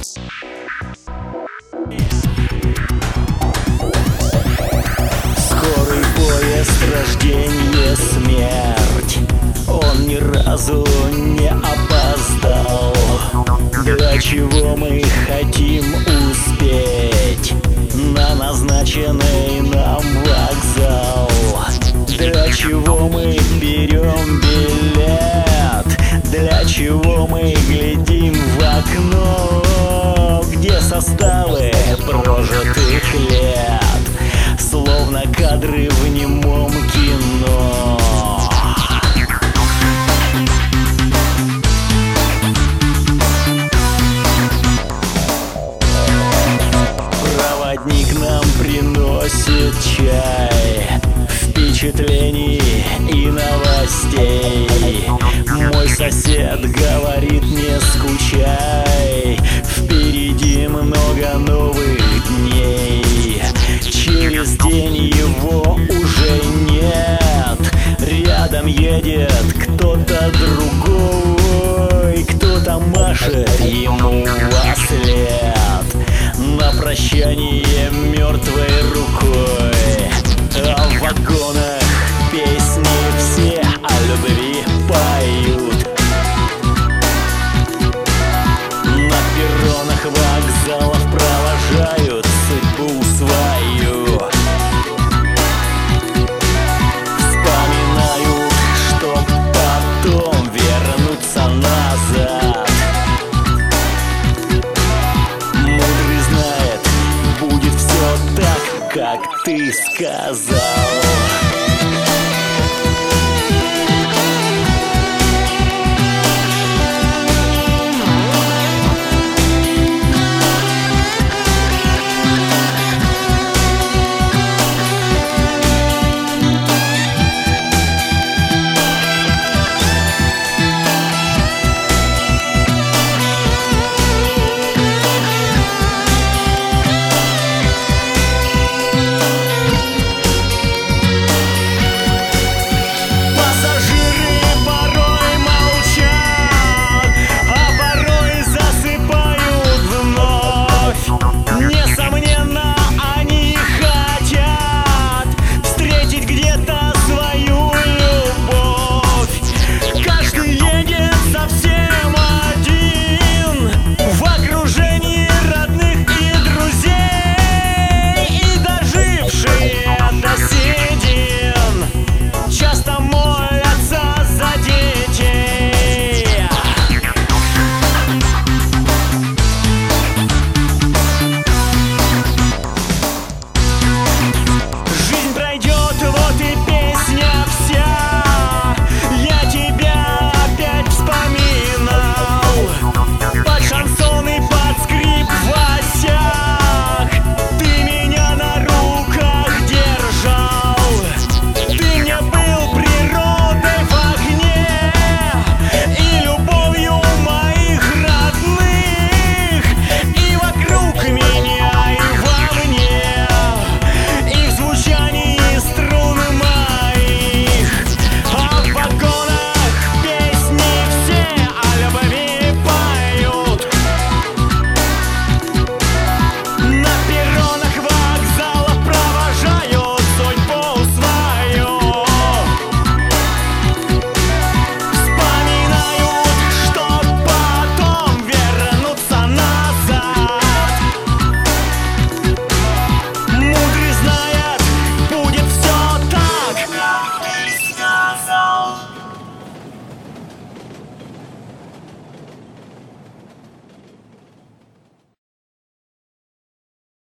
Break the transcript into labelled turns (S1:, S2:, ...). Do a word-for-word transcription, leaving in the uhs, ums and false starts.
S1: Скорый поезд, рождение, смерть. Он ни разу не опоздал. Для чего мы хотим успеть на назначенный нам вокзал? Для чего мы берем билет? Для чего мы глядим в окно, где составы прожитых лет, словно кадры в немом кино? Проводник нам приносит чай, впечатлений и новостей. Мой сосед говорит: не скучай, впереди много новых дней. Через день его уже нет, рядом едет кто-то другой, кто-то машет ему вослед на прощание мертвой рукой. А в вагонах песни все о любви поют, на перронах вокзалов провожают судьбу свою. Вспоминают, что потом вернуться назад. Мудрый знает, будет все так, как ты сказал.